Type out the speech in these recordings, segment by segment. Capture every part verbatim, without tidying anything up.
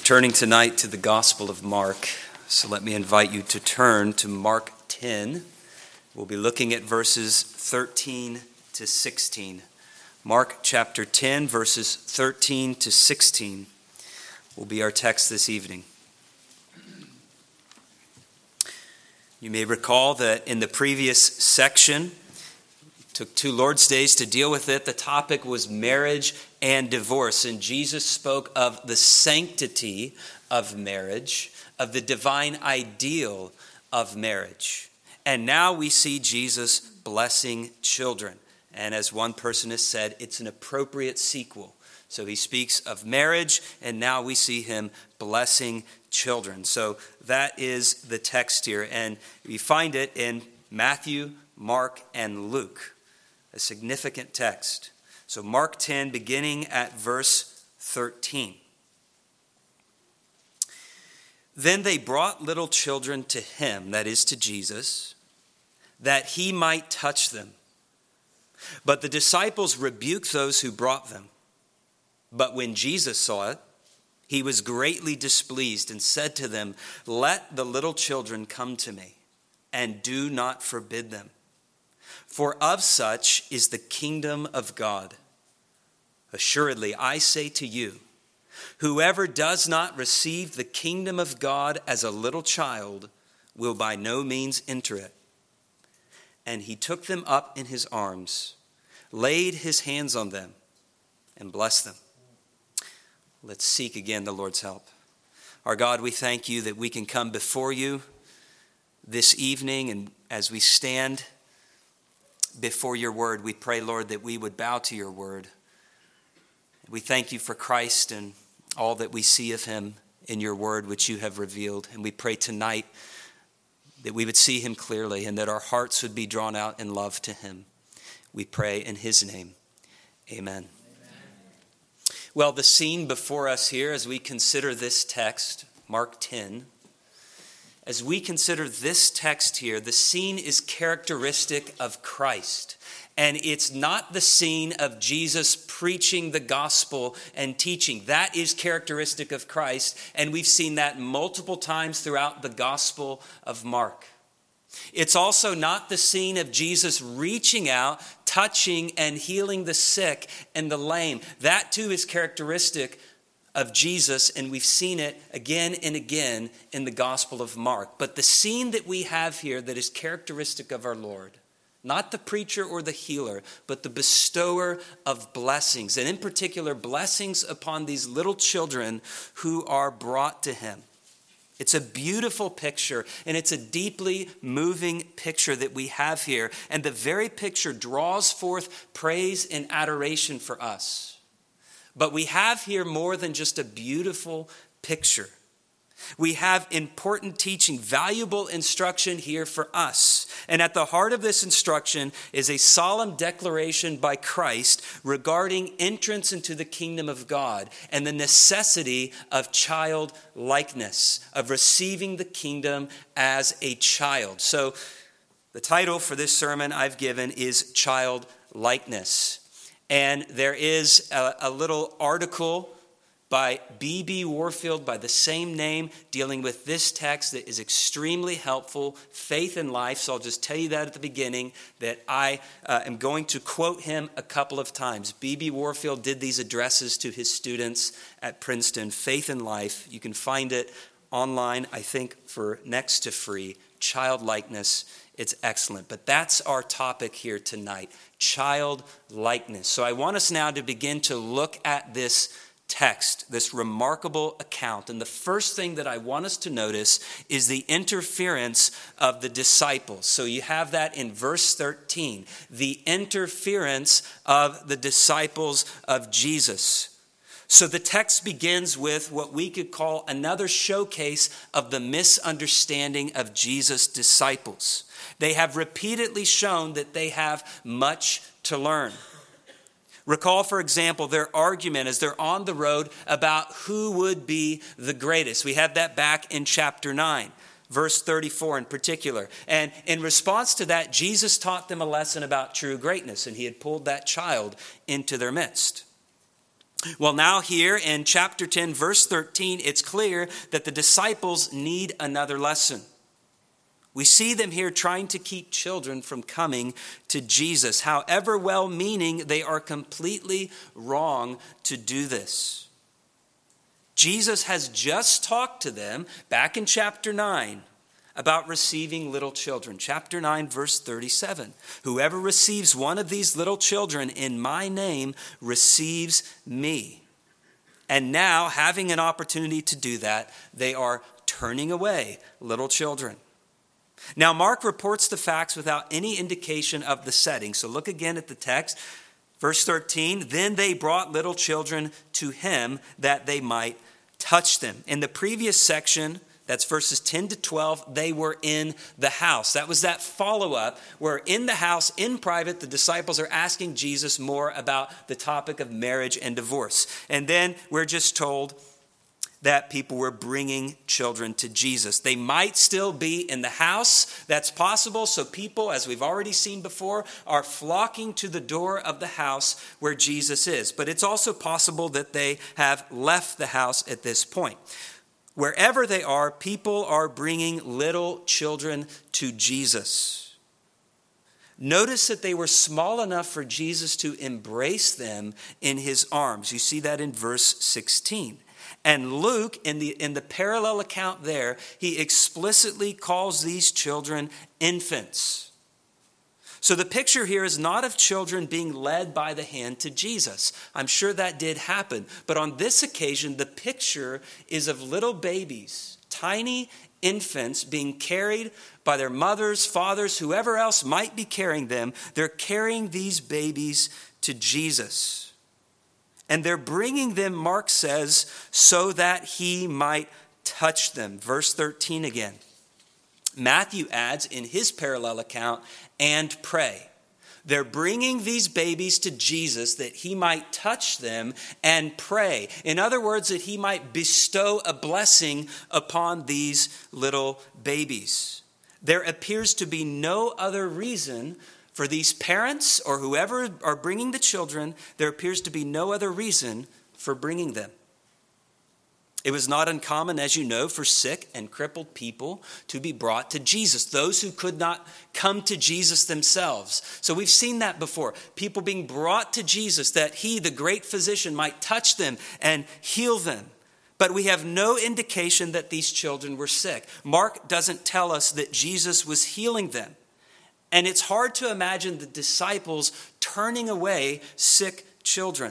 turning tonight to the Gospel of Mark, so let me invite you to turn to Mark ten. We'll be looking at verses thirteen to sixteen. Mark chapter ten, verses thirteen to sixteen will be our text this evening. You may recall that in the previous section, it took two Lord's Days to deal with it. The topic was marriage and divorce, and Jesus spoke of the sanctity of marriage, of the divine ideal of marriage. And now we see Jesus blessing children. And as one person has said, it's an appropriate sequel. So he speaks of marriage, and now we see him blessing children. So that is the text here. And we find it in Matthew, Mark, and Luke, a significant text. So Mark ten, beginning at verse thirteen. Then they brought little children to him, that is to Jesus, that he might touch them. But the disciples rebuked those who brought them. But when Jesus saw it, he was greatly displeased and said to them, "Let the little children come to me, and do not forbid them. For of such is the kingdom of God. Assuredly, I say to you, whoever does not receive the kingdom of God as a little child will by no means enter it." And he took them up in his arms, laid his hands on them, and blessed them. Let's seek again the Lord's help. Our God, we thank you that we can come before you this evening, and as we stand before your word, we pray, Lord, that we would bow to your word. We thank you for Christ and all that we see of him in your word, which you have revealed. And we pray tonight that we would see him clearly and that our hearts would be drawn out in love to him. We pray in his name. Amen. Amen. Well, the scene before us here as we consider this text, Mark ten, as we consider this text here, the scene is characteristic of Christ. And it's not the scene of Jesus preaching the gospel and teaching. That is characteristic of Christ, and we've seen that multiple times throughout the Gospel of Mark. It's also not the scene of Jesus reaching out, touching, and healing the sick and the lame. That too is characteristic of Jesus, and we've seen it again and again in the Gospel of Mark. But the scene that we have here that is characteristic of our Lord, not the preacher or the healer, but the bestower of blessings, and in particular, blessings upon these little children who are brought to him. It's a beautiful picture, and it's a deeply moving picture that we have here. And the very picture draws forth praise and adoration for us. But we have here more than just a beautiful picture. We have important teaching, valuable instruction here for us. And at the heart of this instruction is a solemn declaration by Christ regarding entrance into the kingdom of God and the necessity of childlikeness, of receiving the kingdom as a child. So the title for this sermon I've given is Childlikeness. And there is a, a little article by B B Warfield by the same name dealing with this text that is extremely helpful, Faith and Life. So I'll just tell you that at the beginning, that I uh, am going to quote him a couple of times. B B Warfield did these addresses to his students at Princeton, Faith and Life. You can find it online, I think, for next to free. Childlikeness, it's excellent. But that's our topic here tonight, childlikeness. So I want us now to begin to look at this text, this remarkable account. And the first thing that I want us to notice is the interference of the disciples. So you have that in verse thirteen, the interference of the disciples of Jesus. So the text begins with what we could call another showcase of the misunderstanding of Jesus' disciples. They have repeatedly shown that they have much to learn. Recall, for example, their argument as they're on the road about who would be the greatest. We have that back in chapter nine, verse thirty-four in particular. And in response to that, Jesus taught them a lesson about true greatness, and he had pulled that child into their midst. Well, now here in chapter ten, verse thirteen, it's clear that the disciples need another lesson. We see them here trying to keep children from coming to Jesus. However well-meaning, they are completely wrong to do this. Jesus has just talked to them back in chapter nine about receiving little children. Chapter nine, verse thirty-seven. Whoever receives one of these little children in my name receives me. And now, having an opportunity to do that, they are turning away little children. Now, Mark reports the facts without any indication of the setting. So look again at the text. Verse thirteen, then they brought little children to him that they might touch them. In the previous section, that's verses ten to twelve, they were in the house. That was that follow-up where in the house, in private, the disciples are asking Jesus more about the topic of marriage and divorce. And then we're just told that people were bringing children to Jesus. They might still be in the house. That's possible. So people, as we've already seen before, are flocking to the door of the house where Jesus is. But it's also possible that they have left the house at this point. Wherever they are, people are bringing little children to Jesus. Notice that they were small enough for Jesus to embrace them in his arms. You see that in verse sixteen. And Luke, in the, in the parallel account there, he explicitly calls these children infants. So the picture here is not of children being led by the hand to Jesus. I'm sure that did happen. But on this occasion, the picture is of little babies, tiny infants being carried by their mothers, fathers, whoever else might be carrying them. They're carrying these babies to Jesus. And they're bringing them, Mark says, so that he might touch them. Verse thirteen again. Matthew adds in his parallel account, and pray. They're bringing these babies to Jesus that he might touch them and pray. In other words, that he might bestow a blessing upon these little babies. There appears to be no other reason for these parents or whoever are bringing the children, there appears to be no other reason for bringing them. It was not uncommon, as you know, for sick and crippled people to be brought to Jesus, those who could not come to Jesus themselves. So we've seen that before, people being brought to Jesus that he, the great physician, might touch them and heal them. But we have no indication that these children were sick. Mark doesn't tell us that Jesus was healing them. And it's hard to imagine the disciples turning away sick children.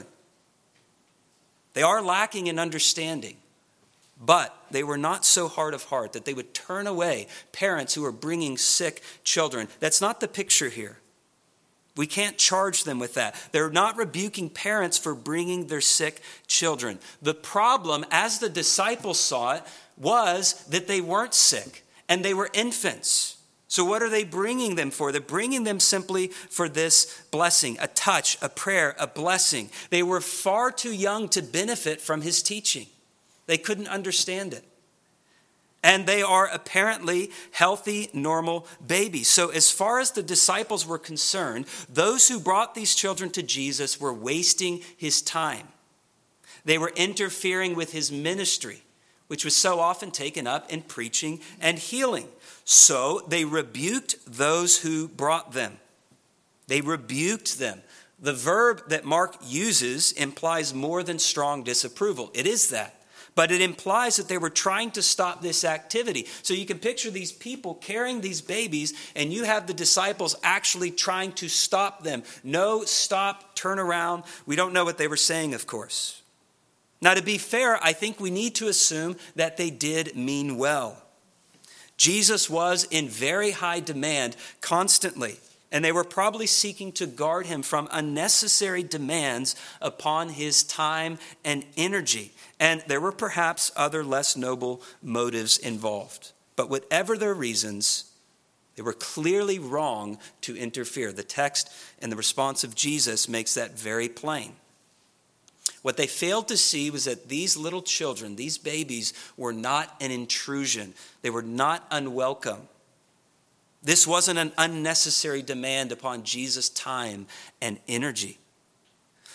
They are lacking in understanding, but they were not so hard of heart that they would turn away parents who are bringing sick children. That's not the picture here. We can't charge them with that. They're not rebuking parents for bringing their sick children. The problem, as the disciples saw it, was that they weren't sick and they were infants. So what are they bringing them for? They're bringing them simply for this blessing, a touch, a prayer, a blessing. They were far too young to benefit from his teaching. They couldn't understand it. And they are apparently healthy, normal babies. So as far as the disciples were concerned, those who brought these children to Jesus were wasting his time. They were interfering with his ministry, which was so often taken up in preaching and healing. So they rebuked those who brought them. They rebuked them. The verb that Mark uses implies more than strong disapproval. It is that. But it implies that they were trying to stop this activity. So you can picture these people carrying these babies, and you have the disciples actually trying to stop them. No, stop, turn around. We don't know what they were saying, of course. Now, to be fair, I think we need to assume that they did mean well. Jesus was in very high demand constantly, and they were probably seeking to guard him from unnecessary demands upon his time and energy. And there were perhaps other less noble motives involved. But whatever their reasons, they were clearly wrong to interfere. The text and the response of Jesus makes that very plain. What they failed to see was that these little children, these babies, were not an intrusion. They were not unwelcome. This wasn't an unnecessary demand upon Jesus' time and energy.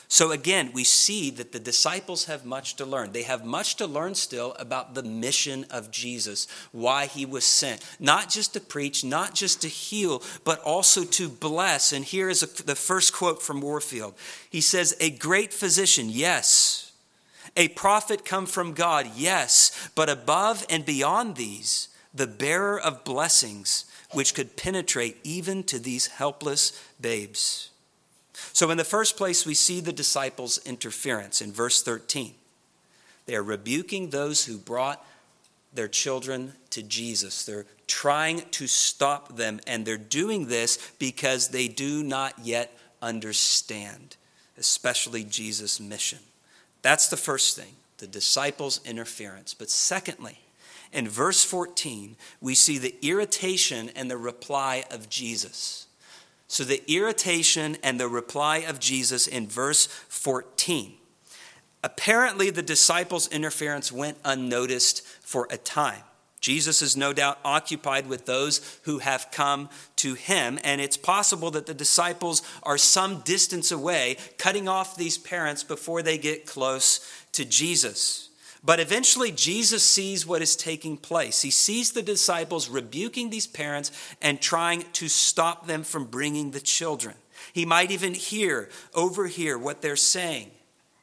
So again, we see that the disciples have much to learn. They have much to learn still about the mission of Jesus, why he was sent. Not just to preach, not just to heal, but also to bless. And here is a, the first quote from Warfield. He says, "A great physician, yes. A prophet come from God, yes. But above and beyond these, the bearer of blessings, which could penetrate even to these helpless babes." So in the first place, we see the disciples' interference in verse thirteen. They are rebuking those who brought their children to Jesus. They're trying to stop them, and they're doing this because they do not yet understand, especially Jesus' mission. That's the first thing, the disciples' interference. But secondly, in verse fourteen, we see the irritation and the reply of Jesus. So the irritation and the reply of Jesus in verse fourteen. Apparently, the disciples' interference went unnoticed for a time. Jesus is no doubt occupied with those who have come to him, and it's possible that the disciples are some distance away, cutting off these parents before they get close to Jesus. But eventually, Jesus sees what is taking place. He sees the disciples rebuking these parents and trying to stop them from bringing the children. He might even hear, overhear what they're saying.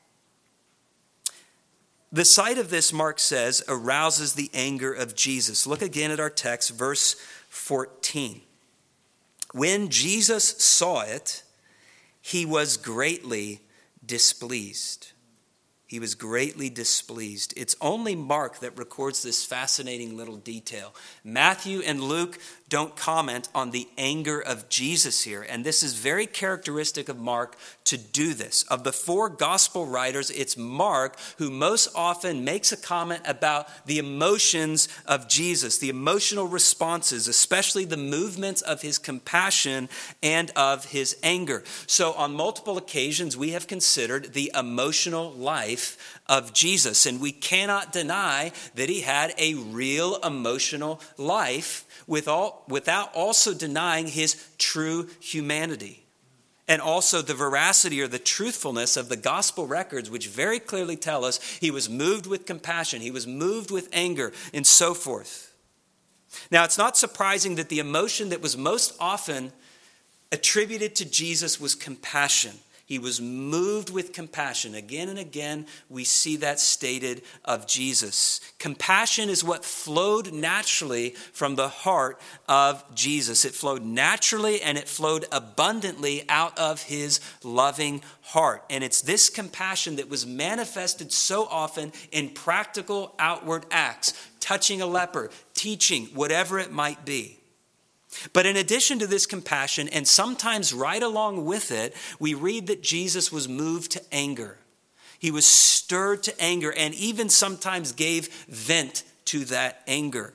The sight of this, Mark says, arouses the anger of Jesus. Look again at our text, verse fourteen. When Jesus saw it, he was greatly displeased. He was greatly displeased. It's only Mark that records this fascinating little detail. Matthew and Luke don't comment on the anger of Jesus here. And this is very characteristic of Mark to do this. Of the four gospel writers, it's Mark who most often makes a comment about the emotions of Jesus, the emotional responses, especially the movements of his compassion and of his anger. So on multiple occasions, we have considered the emotional life of Jesus. And we cannot deny that he had a real emotional life with all, without also denying his true humanity. And also the veracity or the truthfulness of the gospel records, which very clearly tell us he was moved with compassion, he was moved with anger, and so forth. Now, it's not surprising that the emotion that was most often attributed to Jesus was compassion. He was moved with compassion. Again and again, we see that stated of Jesus. Compassion is what flowed naturally from the heart of Jesus. It flowed naturally and it flowed abundantly out of his loving heart. And it's this compassion that was manifested so often in practical outward acts, touching a leper, teaching, whatever it might be. But in addition to this compassion, and sometimes right along with it, we read that Jesus was moved to anger. He was stirred to anger and even sometimes gave vent to that anger.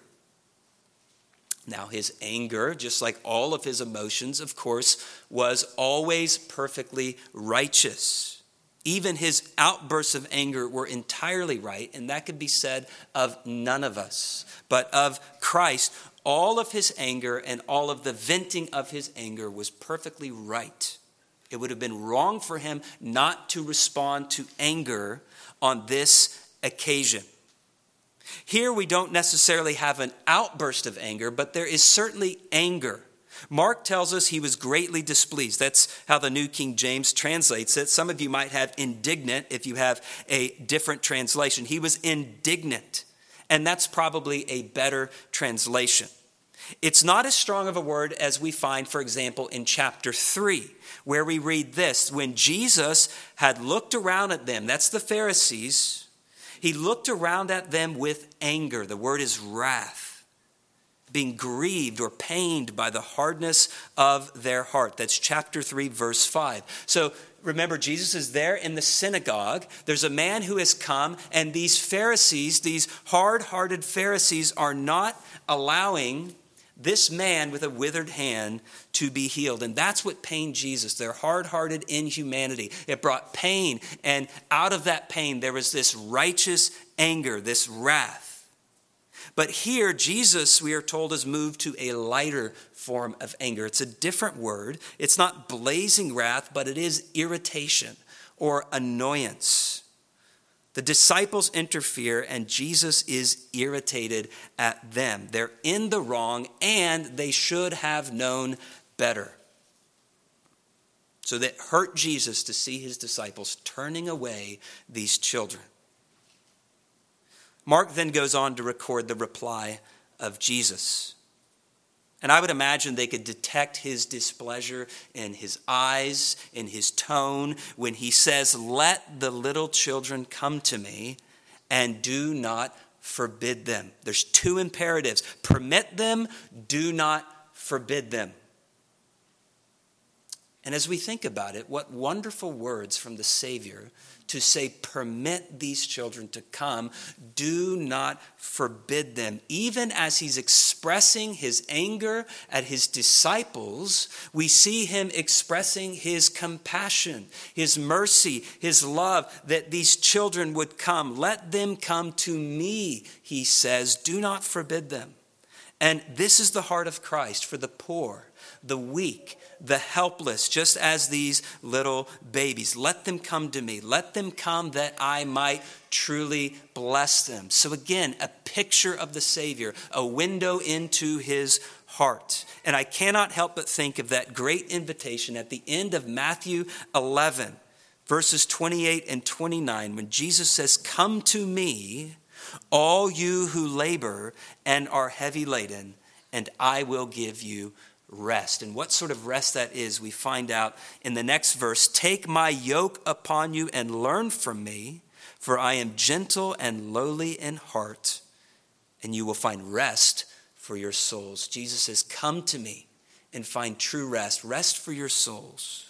Now, his anger, just like all of his emotions, of course, was always perfectly righteous. Even his outbursts of anger were entirely right, and that could be said of none of us, but of Christ. All of his anger and all of the venting of his anger was perfectly right. It would have been wrong for him not to respond to anger on this occasion. Here we don't necessarily have an outburst of anger, but there is certainly anger. Mark tells us he was greatly displeased. That's how the New King James translates it. Some of you might have indignant if you have a different translation. He was indignant. And that's probably a better translation. It's not as strong of a word as we find, for example, in chapter three, where we read this. When Jesus had looked around at them, that's the Pharisees, he looked around at them with anger. The word is wrath, being grieved or pained by the hardness of their heart. That's chapter three, verse five. So remember, Jesus is there in the synagogue. There's a man who has come, and these Pharisees, these hard-hearted Pharisees, are not allowing this man with a withered hand to be healed. And that's what pained Jesus. They're hard-hearted inhumanity. It brought pain, and out of that pain, there was this righteous anger, this wrath. But here, Jesus, we are told, is moved to a lighter form of anger. It's a different word. It's not blazing wrath, but it is irritation or annoyance. The disciples interfere, and Jesus is irritated at them. They're in the wrong, and they should have known better. So that hurt Jesus to see his disciples turning away these children. Mark then goes on to record the reply of Jesus. And I would imagine they could detect his displeasure in his eyes, in his tone, when he says, "Let the little children come to me, and do not forbid them." There's two imperatives. Permit them, do not forbid them. And as we think about it, what wonderful words from the Savior to say, permit these children to come, do not forbid them. Even as he's expressing his anger at his disciples, we see him expressing his compassion, his mercy, his love, that these children would come. Let them come to me, he says, do not forbid them. And this is the heart of Christ for the poor, the weak, the helpless, just as these little babies. Let them come to me. Let them come that I might truly bless them. So again, a picture of the Savior, a window into his heart. And I cannot help but think of that great invitation at the end of Matthew eleven, verses twenty-eight and twenty-nine, when Jesus says, "Come to me, all you who labor and are heavy laden, and I will give you rest." And what sort of rest that is, we find out in the next verse. "Take my yoke upon you and learn from me, for I am gentle and lowly in heart, and you will find rest for your souls." Jesus says, come to me and find true rest, rest for your souls.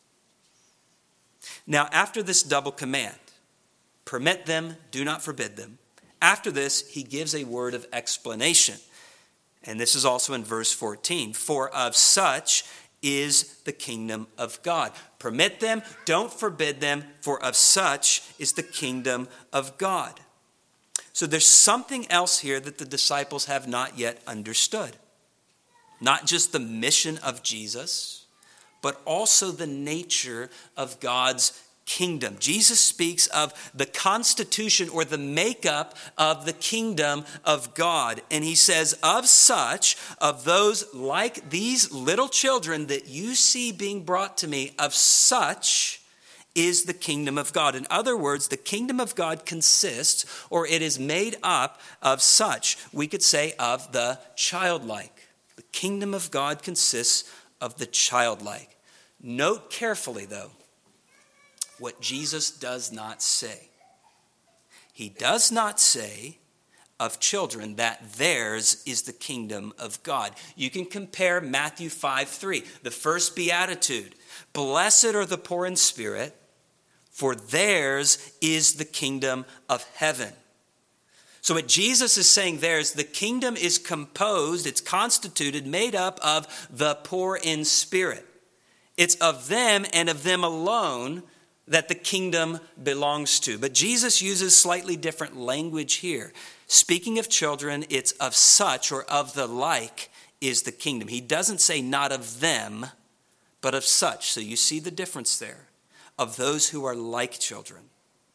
Now, after this double command, permit them, do not forbid them, after this, he gives a word of explanation. And this is also in verse fourteen. "For of such is the kingdom of God." Permit them, don't forbid them, for of such is the kingdom of God. So there's something else here that the disciples have not yet understood. Not just the mission of Jesus, but also the nature of God's kingdom. Jesus speaks of the constitution or the makeup of the kingdom of God. And he says, of such, of those like these little children that you see being brought to me, of such is the kingdom of God. In other words, the kingdom of God consists, or it is made up of such. We could say of the childlike. The kingdom of God consists of the childlike. Note carefully, though, what Jesus does not say. He does not say of children that theirs is the kingdom of God. You can compare Matthew five three, the first beatitude. "Blessed are the poor in spirit, for theirs is the kingdom of heaven." So what Jesus is saying there is the kingdom is composed, it's constituted, made up of the poor in spirit. It's of them and of them alone that the kingdom belongs to. But Jesus uses slightly different language here. Speaking of children, it's of such or of the like is the kingdom. He doesn't say not of them, but of such. So you see the difference there, of those who are like children.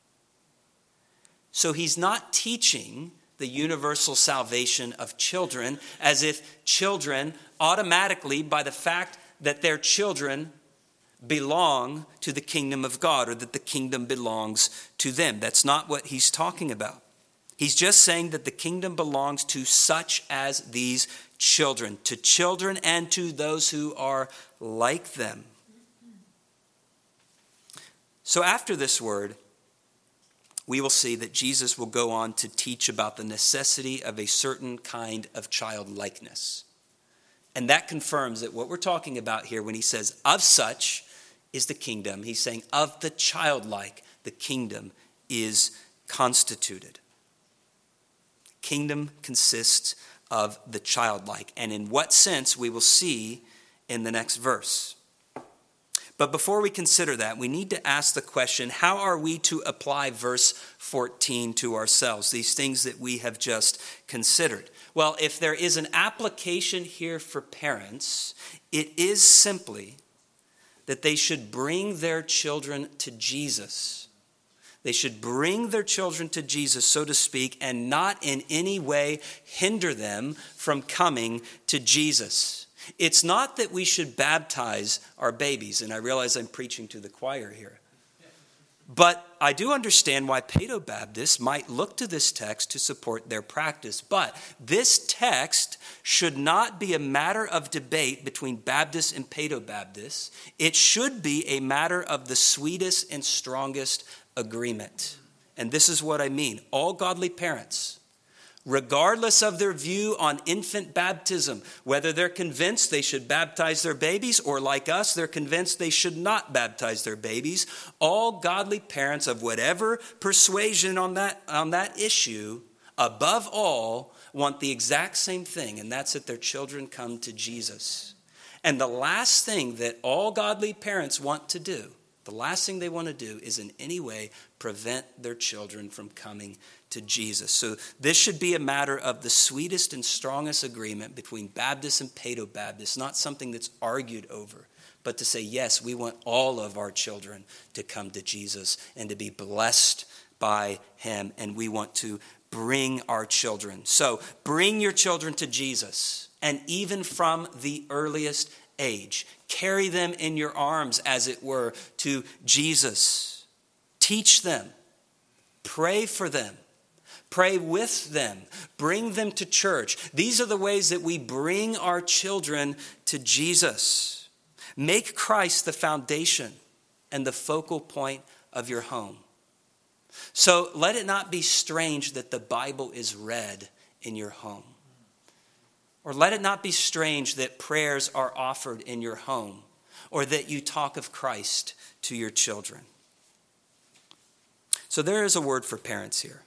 So he's not teaching the universal salvation of children as if children automatically, by the fact that they're children, belong to the kingdom of God, or that the kingdom belongs to them. That's not what he's talking about. He's just saying that the kingdom belongs to such as these children, to children and to those who are like them. So after this word, we will see that Jesus will go on to teach about the necessity of a certain kind of childlikeness. And that confirms that what we're talking about here when he says, of such is the kingdom, he's saying of the childlike, the kingdom is constituted. Kingdom consists of the childlike. And in what sense, we will see in the next verse. But before we consider that, we need to ask the question, how are we to apply verse fourteen to ourselves, these things that we have just considered? Well, if there is an application here for parents, it is simply that they should bring their children to Jesus. They should bring their children to Jesus, so to speak, and not in any way hinder them from coming to Jesus. It's not that we should baptize our babies, and I realize I'm preaching to the choir here. But I do understand why Paedo-Baptists might look to this text to support their practice. But this text should not be a matter of debate between Baptists and Paedo-Baptists. It should be a matter of the sweetest and strongest agreement. And this is what I mean. All godly parents, regardless of their view on infant baptism, whether they're convinced they should baptize their babies or like us, they're convinced they should not baptize their babies, all godly parents of whatever persuasion on that, on that issue, above all, want the exact same thing, and that's that their children come to Jesus. And the last thing that all godly parents want to do, the last thing they want to do is in any way prevent their children from coming to Jesus. So this should be a matter of the sweetest and strongest agreement between Baptists and Paedo-Baptists, not something that's argued over, but to say, yes, we want all of our children to come to Jesus and to be blessed by him, and we want to bring our children. So bring your children to Jesus, and even from the earliest age, carry them in your arms, as it were, to Jesus. Teach them. Pray for them. Pray with them. Bring them to church. These are the ways that we bring our children to Jesus. Make Christ the foundation and the focal point of your home. So let it not be strange that the Bible is read in your home. Or let it not be strange that prayers are offered in your home, or that you talk of Christ to your children. So there is a word for parents here,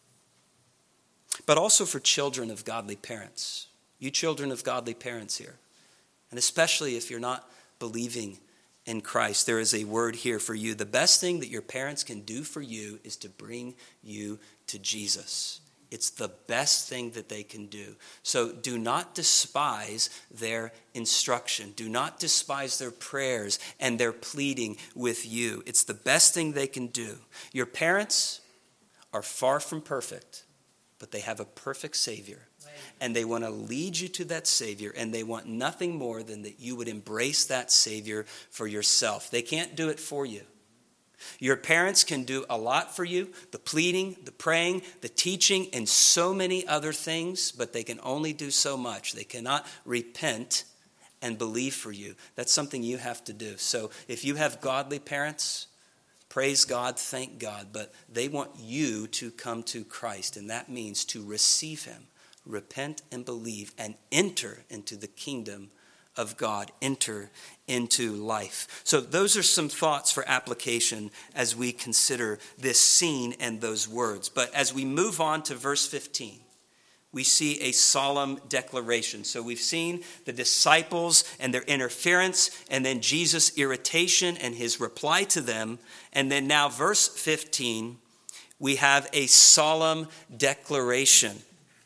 but also for children of godly parents. You children of godly parents here, and especially if you're not believing in Christ, there is a word here for you. The best thing that your parents can do for you is to bring you to Jesus. It's the best thing that they can do. So do not despise their instruction. Do not despise their prayers and their pleading with you. It's the best thing they can do. Your parents are far from perfect, but they have a perfect Savior. And they want to lead you to that Savior, and they want nothing more than that you would embrace that Savior for yourself. They can't do it for you. Your parents can do a lot for you, the pleading, the praying, the teaching, and so many other things, but they can only do so much. They cannot repent and believe for you. That's something you have to do. So if you have godly parents, praise God, thank God, but they want you to come to Christ, and that means to receive him, repent and believe, and enter into the kingdom of God, enter into life. So those are some thoughts for application as we consider this scene and those words. But as we move on to verse fifteen, we see a solemn declaration. So we've seen the disciples and their interference, and then Jesus' irritation and his reply to them. And then now verse fifteen, we have a solemn declaration.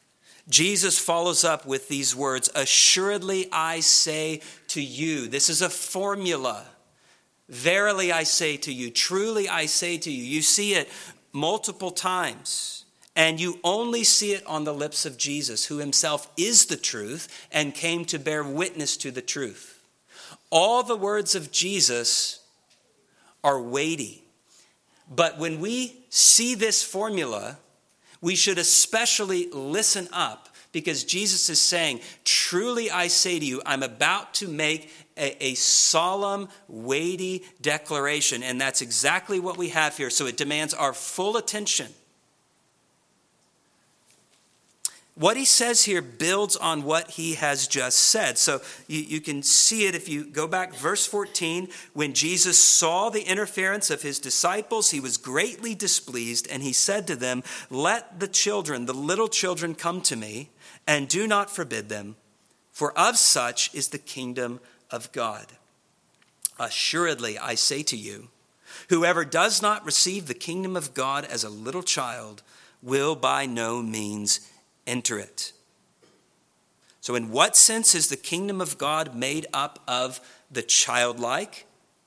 Jesus follows up with these words, assuredly I say to you. This is a formula. Verily I say to you, truly I say to you. You see it multiple times, and you only see it on the lips of Jesus, who himself is the truth and came to bear witness to the truth. All the words of Jesus are weighty. But when we see this formula, we should especially listen up, because Jesus is saying, truly I say to you, I'm about to make a, a solemn, weighty declaration. And that's exactly what we have here. So it demands our full attention. What he says here builds on what he has just said. So you, you can see it if you go back, verse fourteen. When Jesus saw the interference of his disciples, he was greatly displeased, and he said to them, let the children, the little children, come to me, and do not forbid them, for of such is the kingdom of God. Assuredly, I say to you, whoever does not receive the kingdom of God as a little child will by no means enter it. So in what sense is the kingdom of God made up of the childlike?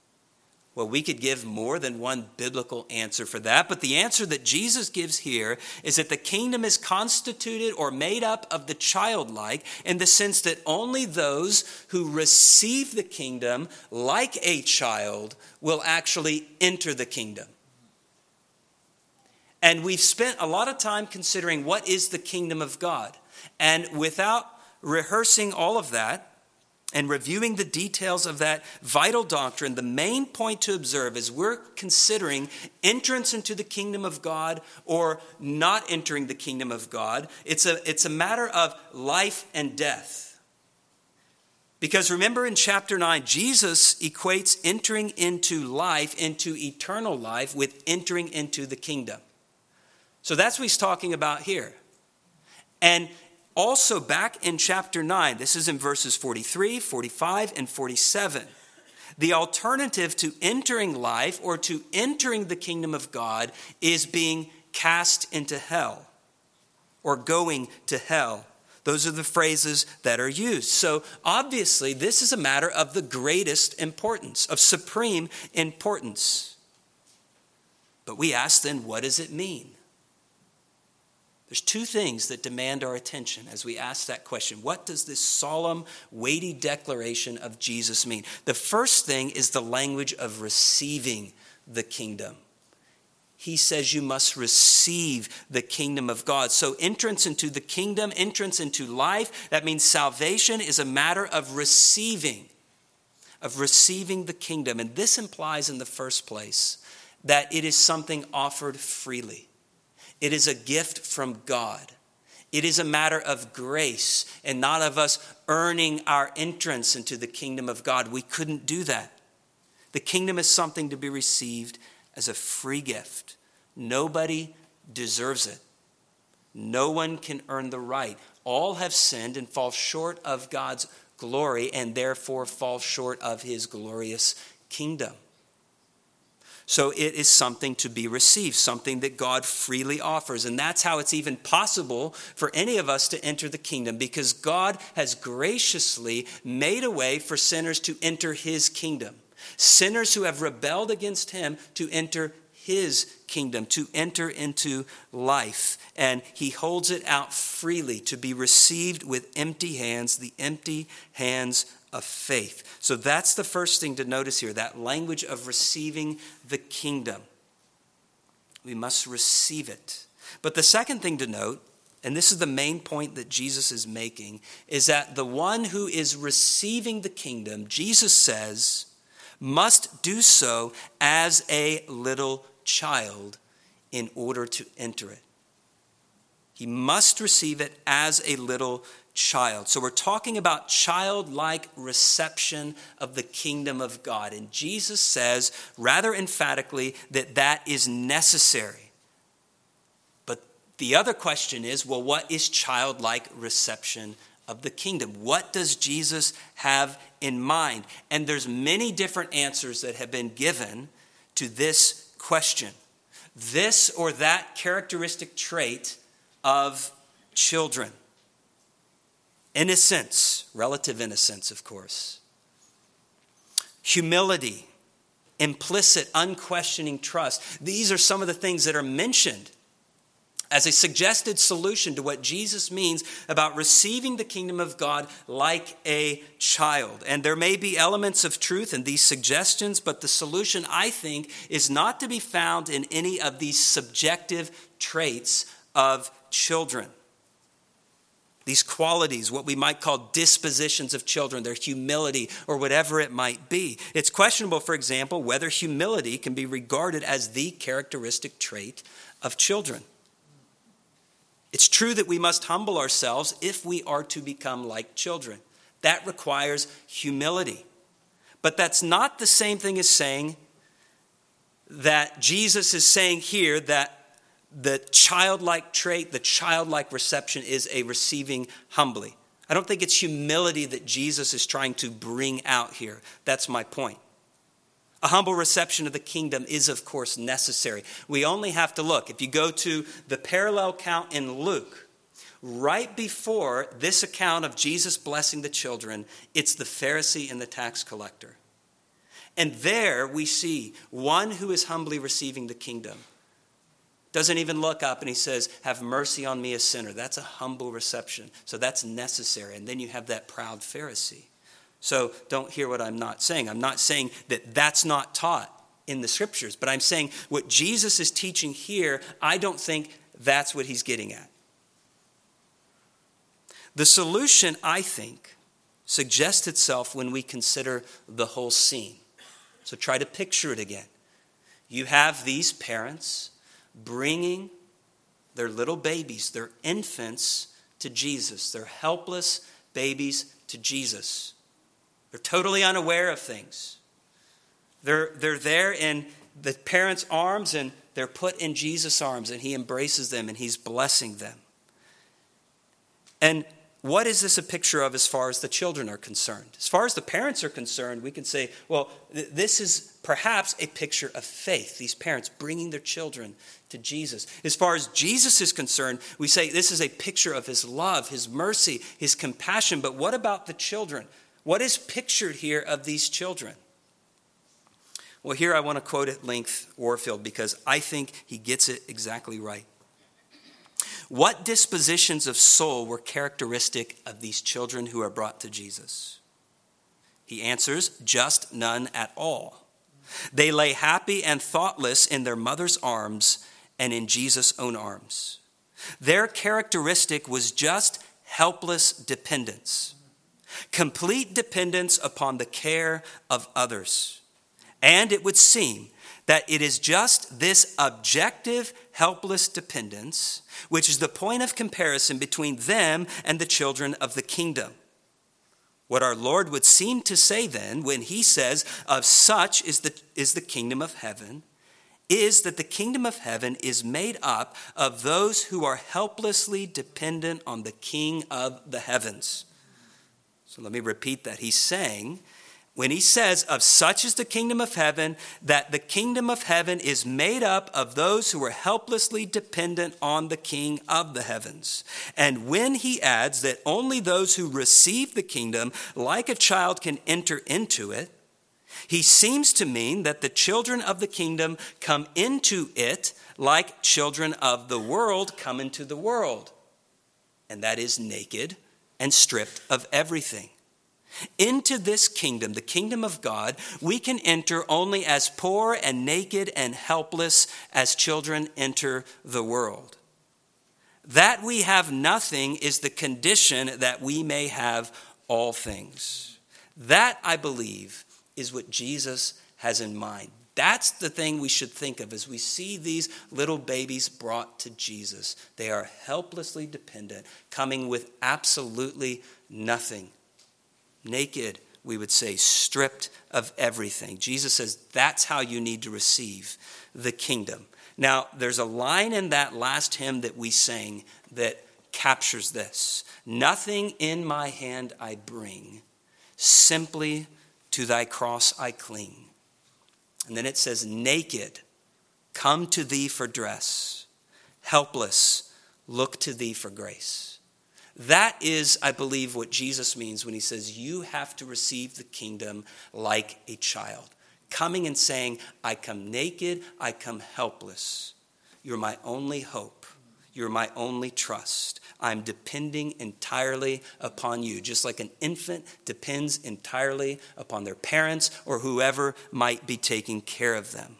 Well, we could give more than one biblical answer for that, but the answer that Jesus gives here is that the kingdom is constituted or made up of the childlike in the sense that only those who receive the kingdom like a child will actually enter the kingdom. And we've spent a lot of time considering what is the kingdom of God. And without rehearsing all of that, and reviewing the details of that vital doctrine, the main point to observe is we're considering entrance into the kingdom of God or not entering the kingdom of God. It's a, it's a matter of life and death. Because remember in chapter nine, Jesus equates entering into life, into eternal life, with entering into the kingdom. So that's what he's talking about here. And also back in chapter nine, this is in verses forty-three, forty-five, and forty-seven. The alternative to entering life or to entering the kingdom of God is being cast into hell or going to hell. Those are the phrases that are used. So obviously, this is a matter of the greatest importance, of supreme importance. But we ask then, what does it mean? There's two things that demand our attention as we ask that question. What does this solemn, weighty declaration of Jesus mean? The first thing is the language of receiving the kingdom. He says you must receive the kingdom of God. So entrance into the kingdom, entrance into life, that means salvation is a matter of receiving, of receiving the kingdom. And this implies in the first place that it is something offered freely. It is a gift from God. It is a matter of grace and not of us earning our entrance into the kingdom of God. We couldn't do that. The kingdom is something to be received as a free gift. Nobody deserves it. No one can earn the right. All have sinned and fall short of God's glory and therefore fall short of his glorious kingdom. So it is something to be received, something that God freely offers. And that's how it's even possible for any of us to enter the kingdom, because God has graciously made a way for sinners to enter his kingdom. Sinners who have rebelled against him to enter his kingdom, to enter into life. And he holds it out freely to be received with empty hands, the empty hands of faith. So that's the first thing to notice here, that language of receiving the kingdom. We must receive it. But the second thing to note, and this is the main point that Jesus is making, is that the one who is receiving the kingdom, Jesus says, must do so as a little child in order to enter it. He must receive it as a little child. So we're talking about childlike reception of the kingdom of God. And Jesus says rather emphatically that that is necessary. But the other question is, well, what is childlike reception of the kingdom? What does Jesus have in mind? And there's many different answers that have been given to this question. This or that characteristic trait of children. Innocence, relative innocence, of course. Humility, implicit, unquestioning trust. These are some of the things that are mentioned as a suggested solution to what Jesus means about receiving the kingdom of God like a child. And there may be elements of truth in these suggestions, but the solution, I think, is not to be found in any of these subjective traits of children. These qualities, what we might call dispositions of children, their humility or whatever it might be. It's questionable, for example, whether humility can be regarded as the characteristic trait of children. It's true that we must humble ourselves if we are to become like children. That requires humility. But that's not the same thing as saying that Jesus is saying here that the childlike trait, the childlike reception is a receiving humbly. I don't think it's humility that Jesus is trying to bring out here. That's my point. A humble reception of the kingdom is, of course, necessary. We only have to look. If you go to the parallel account in Luke, right before this account of Jesus blessing the children, it's the Pharisee and the tax collector. And there we see one who is humbly receiving the kingdom. Doesn't even look up and he says, have mercy on me, a sinner. That's a humble reception. So that's necessary. And then you have that proud Pharisee. So don't hear what I'm not saying. I'm not saying that that's not taught in the scriptures. But I'm saying what Jesus is teaching here, I don't think that's what he's getting at. The solution, I think, suggests itself when we consider the whole scene. So try to picture it again. You have these parents bringing their little babies, their infants, to Jesus. They're helpless babies to Jesus. They're totally unaware of things. They're, they're there in the parents' arms and they're put in Jesus' arms and he embraces them and he's blessing them. And what is this a picture of as far as the children are concerned? As far as the parents are concerned, we can say, well, th- this is perhaps a picture of faith. These parents bringing their children to Jesus. As far as Jesus is concerned, we say this is a picture of his love, his mercy, his compassion. But what about the children? What is pictured here of these children? Well, here I want to quote at length Warfield because I think he gets it exactly right. What dispositions of soul were characteristic of these children who are brought to Jesus? He answers, just none at all. They lay happy and thoughtless in their mother's arms and in Jesus' own arms. Their characteristic was just helpless dependence, complete dependence upon the care of others. And it would seem that it is just this objective, helpless dependence, which is the point of comparison between them and the children of the kingdom. What our Lord would seem to say then, when he says, of such is the, is the kingdom of heaven, is that the kingdom of heaven is made up of those who are helplessly dependent on the King of the heavens. So let me repeat that. He's saying, when he says, of such is the kingdom of heaven, that the kingdom of heaven is made up of those who are helplessly dependent on the King of the heavens. And when he adds that only those who receive the kingdom like a child can enter into it, he seems to mean that the children of the kingdom come into it like children of the world come into the world. And that is naked and stripped of everything. Into this kingdom, the kingdom of God, we can enter only as poor and naked and helpless as children enter the world. That we have nothing is the condition that we may have all things. That, I believe, is what Jesus has in mind. That's the thing we should think of as we see these little babies brought to Jesus. They are helplessly dependent, coming with absolutely nothing. Naked, we would say, stripped of everything. Jesus says that's how you need to receive the kingdom. Now, there's a line in that last hymn that we sang that captures this. Nothing in my hand I bring, simply to thy cross I cling. And then it says, naked, come to thee for dress. Helpless, look to thee for grace. That is, I believe, what Jesus means when he says you have to receive the kingdom like a child. Coming and saying, I come naked, I come helpless. You're my only hope. You're my only trust. I'm depending entirely upon you, just like an infant depends entirely upon their parents or whoever might be taking care of them.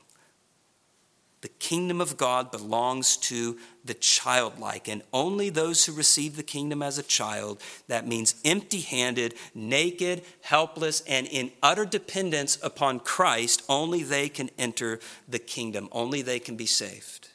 The kingdom of God belongs to the childlike, and only those who receive the kingdom as a child, that means empty-handed, naked, helpless, and in utter dependence upon Christ, only they can enter the kingdom. Only they can be saved.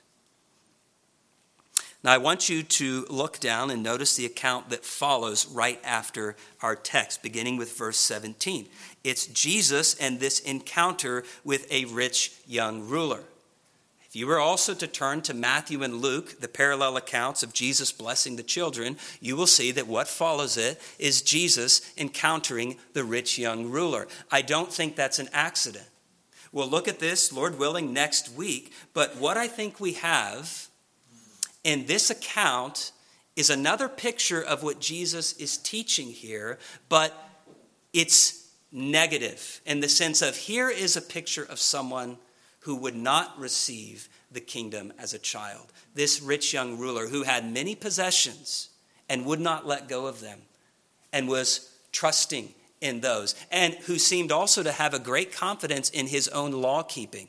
Now, I want you to look down and notice the account that follows right after our text, beginning with verse seventeen. It's Jesus and this encounter with a rich young ruler. If you were also to turn to Matthew and Luke, the parallel accounts of Jesus blessing the children, you will see that what follows it is Jesus encountering the rich young ruler. I don't think that's an accident. We'll look at this, Lord willing, next week. But what I think we have in this account is another picture of what Jesus is teaching here, but it's negative in the sense of here is a picture of someone who would not receive the kingdom as a child. This rich young ruler who had many possessions and would not let go of them and was trusting in those, and who seemed also to have a great confidence in his own law keeping.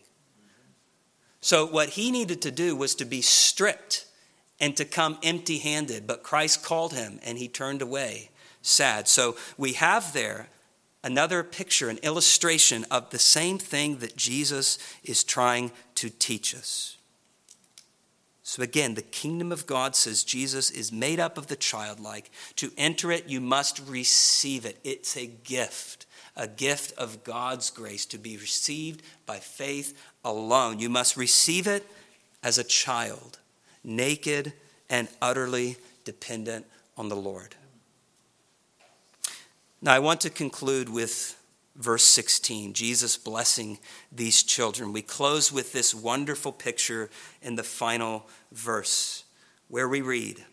So what he needed to do was to be stripped and to come empty-handed, but Christ called him and he turned away sad. So we have there another picture, an illustration of the same thing that Jesus is trying to teach us. So again, the kingdom of God, says Jesus, is made up of the childlike. To enter it, you must receive it. It's a gift, a gift of God's grace to be received by faith alone. You must receive it as a child, naked and utterly dependent on the Lord. Now, I want to conclude with verse sixteen, Jesus blessing these children. We close with this wonderful picture in the final verse where we read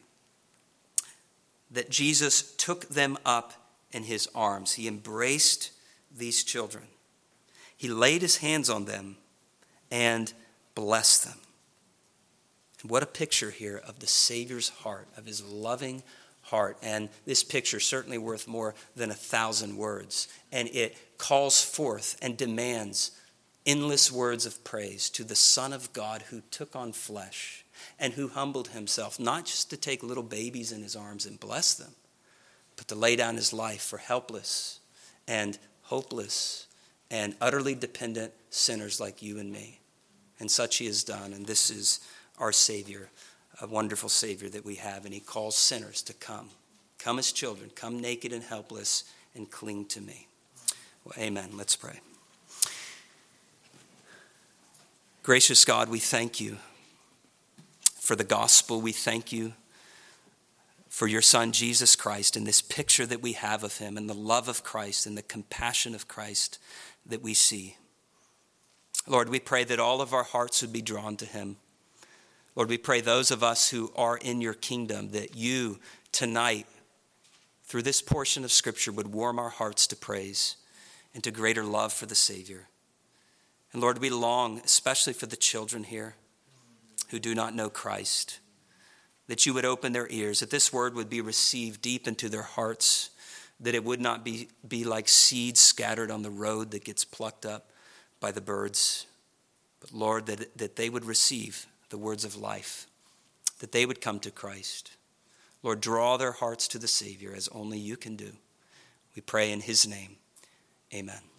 that Jesus took them up in his arms. He embraced these children. He laid his hands on them and blessed them. And what a picture here of the Savior's heart, of his loving heart. And this picture certainly worth more than a thousand words. And it calls forth and demands endless words of praise to the Son of God who took on flesh and who humbled himself, not just to take little babies in his arms and bless them, but to lay down his life for helpless and hopeless and utterly dependent sinners like you and me. And such he has done. And this is our Savior, a wonderful Savior that we have, and he calls sinners to come. Come as children, come naked and helpless, and cling to me. Well, amen. Let's pray. Gracious God, we thank you for the gospel. We thank you for your Son, Jesus Christ, and this picture that we have of him, and the love of Christ, and the compassion of Christ that we see. Lord, we pray that all of our hearts would be drawn to him. Lord, we pray those of us who are in your kingdom, that you tonight, through this portion of Scripture, would warm our hearts to praise and to greater love for the Savior. And Lord, we long, especially for the children here who do not know Christ, that you would open their ears, that this word would be received deep into their hearts, that it would not be, be like seeds scattered on the road that gets plucked up by the birds. But Lord, that, that they would receive the words of life, that they would come to Christ. Lord, draw their hearts to the Savior as only you can do. We pray in his name. Amen.